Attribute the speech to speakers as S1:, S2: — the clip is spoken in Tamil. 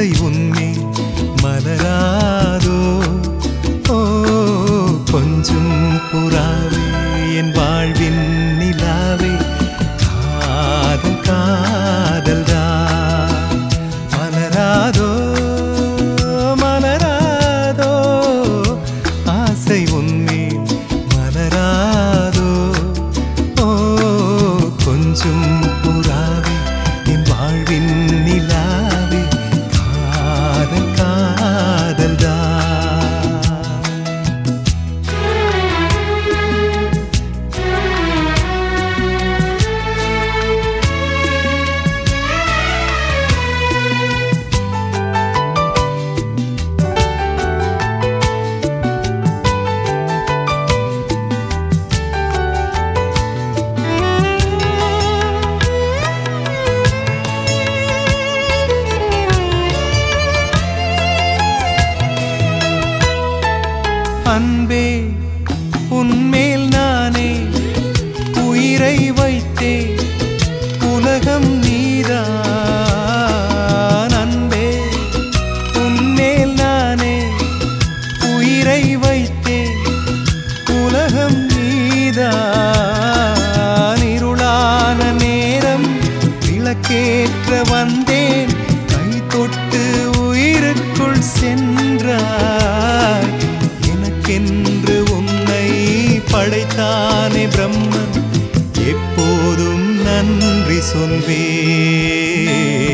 S1: ஆசை உன்மேல் மலராதோ ஓ கொஞ்சம் புறாவே என் வாழ்வின் நிலாவே காதல் காதல் தான் மலராதோ மலராதோ ஆசை உன்மேல் மலராதோ ஓ கொஞ்சம் புறாவே என் வாழ்வின் நிலாவே காதல் காதல் தான் அன்பே உன்மேல் நானே உயிரை வைத்தே உலகம் நீதான் அன்பே உன்மேல் நானே உயிரை வைத்தே உலகம் நீதான் இருளான நேரம் விளக்கேற்ற வந்தேன் கை தொட்டு உயிருக்குள் சென்றாய் என்று உன்னை படைத்தானே பிரம்மன் எப்போதும் நன்றி சொல்வே